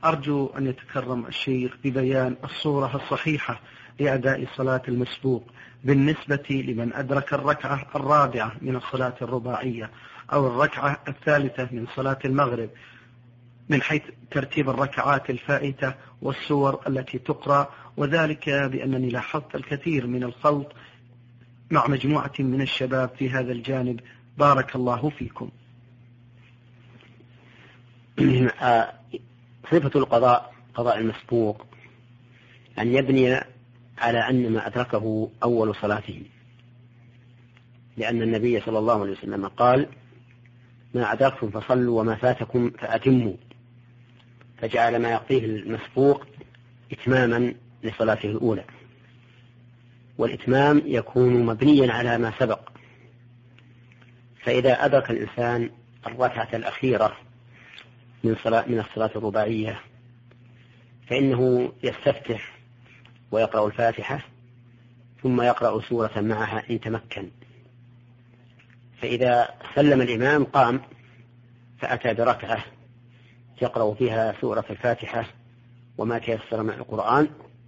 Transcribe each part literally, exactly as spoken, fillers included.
أرجو أن يتكرم الشيخ ببيان الصورة الصحيحة لأداء صلاة المسبوق بالنسبة لمن أدرك الركعة الرابعة من الصلاة الرباعية أو الركعة الثالثة من صلاة المغرب، من حيث ترتيب الركعات الفائتة والسور التي تقرأ، وذلك بأنني لاحظت الكثير من الخلط مع مجموعة من الشباب في هذا الجانب. بارك الله فيكم. صفة القضاء قضاء المسبوق أن يبني على أن ما أدركه أول صلاته، لأن النبي صلى الله عليه وسلم قال: ما أدركتم فصلوا وما فاتكم فأتموا، فجعل ما يقضيه المسبوق إتماما لصلاته الأولى، والإتمام يكون مبنيا على ما سبق. فإذا أدرك الإنسان الركعة الأخيرة من صلاة من الصلاة الرباعية فإنه يستفتح ويقرأ الفاتحة ثم يقرأ سورة معها إن تمكن، فإذا سلم الإمام قام فأتى بركعة يقرأ فيها سورة الفاتحة وما تيسر من القرآن،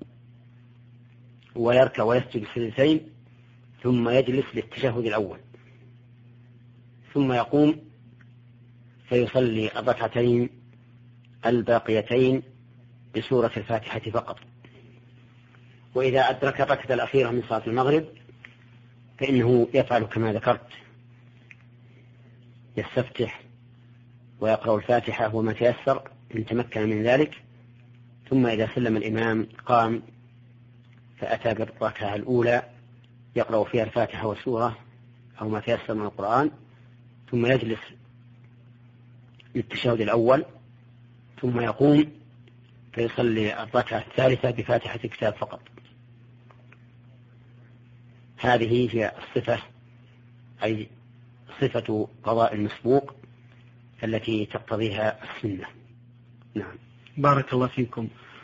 ويركع ويسجد سجدتين ثم يجلس للتشهد الأول، ثم يقوم فيصلي الركعتين الباقيتين بسورة الفاتحة فقط. وإذا أدرك الركعة الأخيرة من صلاة المغرب فإنه يفعل كما ذكرت، يستفتح ويقرأ الفاتحة وما تيسر إن تمكن من ذلك، ثم إذا سلم الإمام قام فأتى بالركعة الأولى يقرأ فيها الفاتحة والسورة أو ما تيسر من القرآن، ثم يجلس للتشهد الأول، ثم يقوم فيصلي الركعة الثالثة بفاتحة الكتاب فقط. هذه هي الصفة، أي صفة قضاء المسبوق التي تقتضيها السنة. نعم. بارك الله فيكم.